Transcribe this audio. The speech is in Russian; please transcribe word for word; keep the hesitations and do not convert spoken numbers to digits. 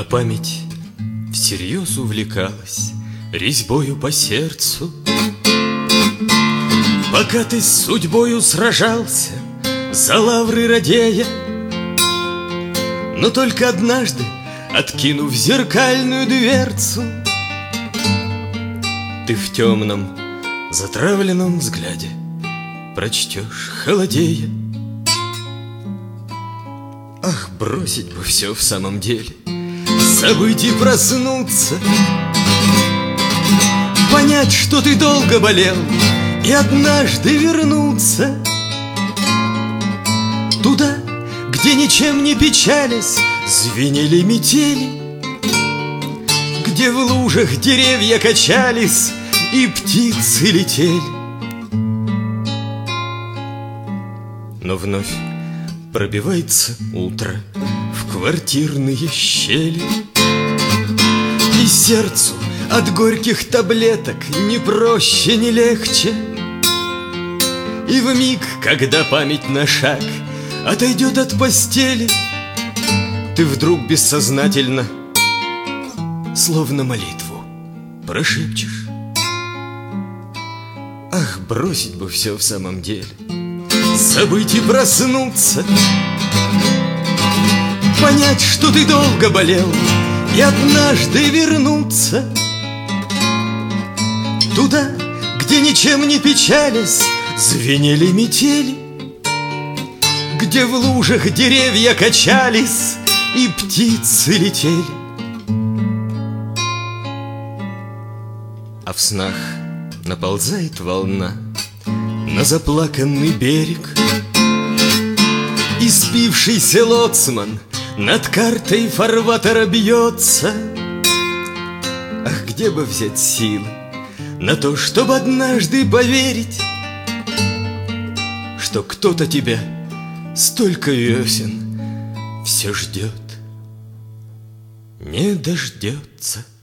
память всерьез увлекалась резьбою по сердцу. Пока ты с судьбою сражался за лавры радея, но только однажды, откинув зеркальную дверцу, ты в темном, затравленном взгляде прочтешь, холодея: ах, бросить бы все в самом деле, забыть и проснуться, понять, что ты долго болел, и однажды вернуться туда, где ничем не печались звенели метели, где в лужах деревья качались и птицы летели. Но вновь пробивается утро в квартирные щели, и сердцу от горьких таблеток ни проще, ни легче. И вмиг, когда память на шаг отойдет от постели, ты вдруг бессознательно, словно молитву, прошепчешь: ах, бросить бы все в самом деле, забыть и проснуться, понять, что ты долго болел, и однажды вернуться туда, где ничем не печались звенели метели, где в лужах деревья качались и птицы летели. А в снах наползает волна на заплаканный берег, и спившийся лоцман над картой фарватера бьется. Ах, где бы взять силы на то, чтобы однажды поверить, что кто-то тебя столько весен все ждет, не дождется.